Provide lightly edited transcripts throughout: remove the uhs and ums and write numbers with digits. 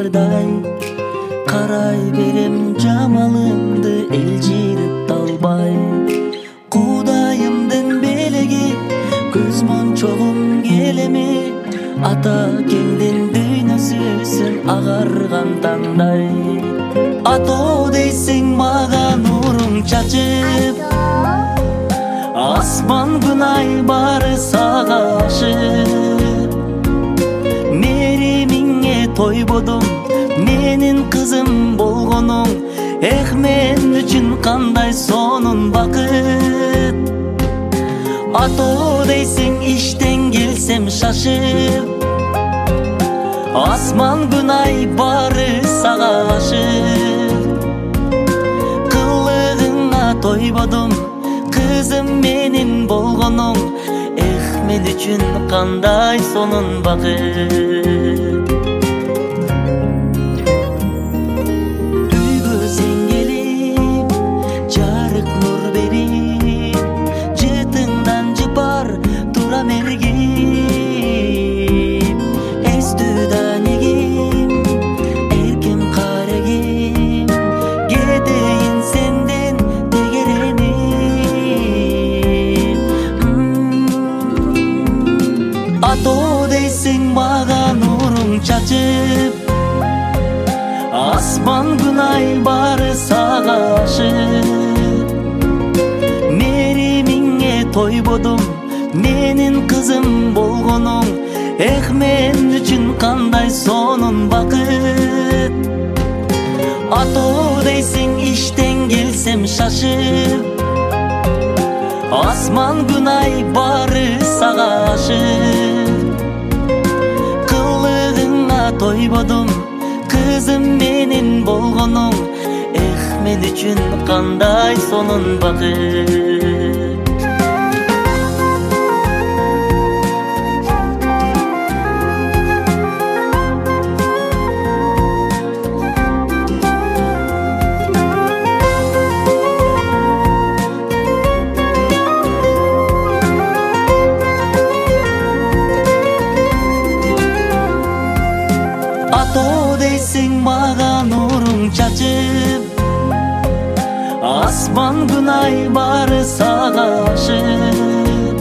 бардай карай берем жамалыңды элжирип талбай. Кудайымдын белеги көз мончогум келеми, ата кеңдин дүйнөсүсүн агарган таңдай. Атоо дейсиң мага нурун чачып, асман күн ай бары сага ашып. Меримиңе тойбодум, менин кызым болгонуң, эх мен үчүн кандай сонун бакыт. Атоо дейсиң иштен келсем шашып, асман күн ай бары сага ашып. Кылыгыңа тойбодум, кызым менин болгонуң, эх мен үчүн кандай сонун бакыт. Үйгө сен келип, жарык нур берип, жытыңдан жыпар турам эргип. Эстүда негим, эркем карегим, кетейин сенден дегереним. Атоо дейсиң мага нуруң чачып, асман күн ай бары сага ашып. Меримиңе тойбодум, менин кызым болгонуң, эх мен үчүн кандай сонун бакыт. Атоо дейсиң иштен келсем шашып, асман күн ай бары сага ашып. Кылыгыңа тойбодум, кызым менин болгонуң, эх мен үчүн кандай сонун бакыт. Атоо дейсиң мага нуруң чачып, асман күн ай бары сага ашып.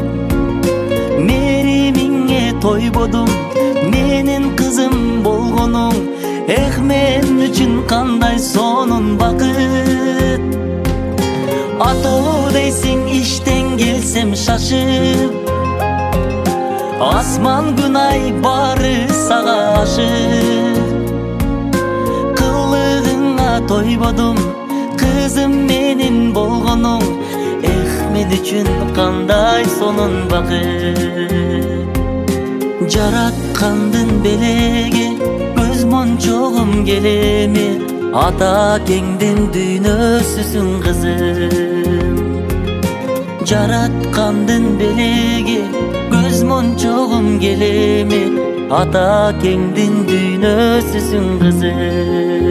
Меримиңе тойбодум, менин кызым болгонуң, эх мен үчүн кандай сонун бакыт. Атоо дейсиң иштен келсем шашып, асман күн ай бары сага ашып. Кылыгыңа тойбодум, кызым менин болгонуң, эх мен үчүн кандай сонун бакыт. Жараткандын белеги көз мончогум келеми, ата кеңдин дүйнөсүсүн кызым. Жараткандын белеги көз мончогум келеми, ата кеңдин дүйнөсүсүн кызым.